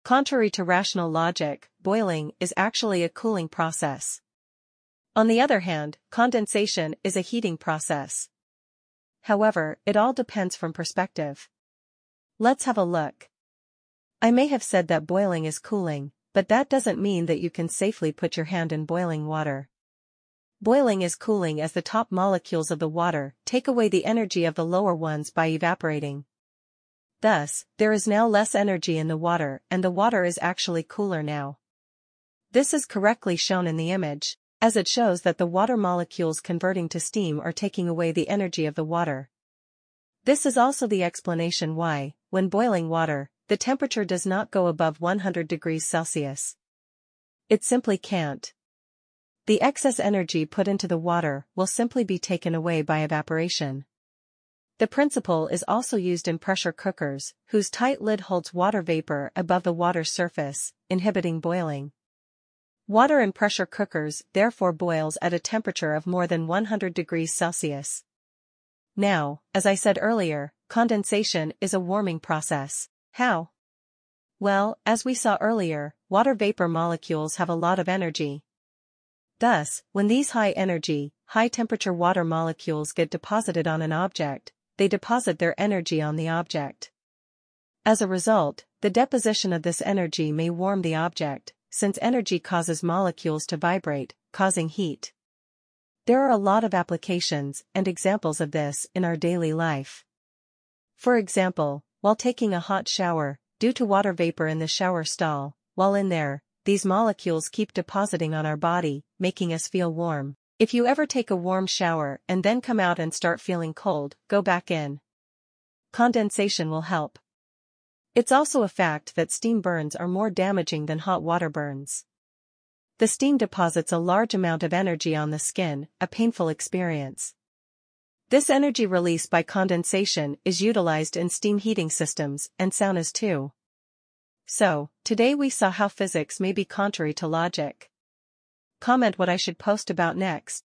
Contrary to rational logic, boiling is actually a cooling process. On the other hand, condensation is a heating process. However, it all depends from perspective. Let's have a look. I may have said that boiling is cooling, but that doesn't mean that you can safely put your hand in boiling water. Boiling is cooling as the top molecules of the water take away the energy of the lower ones by evaporating. Thus, there is now less energy in the water and the water is actually cooler now. This is correctly shown in the image, as it shows that the water molecules converting to steam are taking away the energy of the water. This is also the explanation why, when boiling water, the temperature does not go above 100 degrees Celsius. It simply can't. The excess energy put into the water will simply be taken away by evaporation. The principle is also used in pressure cookers, whose tight lid holds water vapor above the water's surface, inhibiting boiling. Water in pressure cookers therefore boils at a temperature of more than 100 degrees Celsius. Now, as I said earlier, condensation is a warming process. How? Well, as we saw earlier, water vapor molecules have a lot of energy. Thus, when these high-energy, high-temperature water molecules get deposited on an object, they deposit their energy on the object. As a result, the deposition of this energy may warm the object, since energy causes molecules to vibrate, causing heat. There are a lot of applications and examples of this in our daily life. For example, while taking a hot shower, due to water vapor in the shower stall, while in there, these molecules keep depositing on our body, making us feel warm. If you ever take a warm shower and then come out and start feeling cold, go back in. Condensation will help. It's also a fact that steam burns are more damaging than hot water burns. The steam deposits a large amount of energy on the skin, a painful experience. This energy released by condensation is utilized in steam heating systems and saunas too. So, today we saw how physics may be contrary to logic. Comment what I should post about next.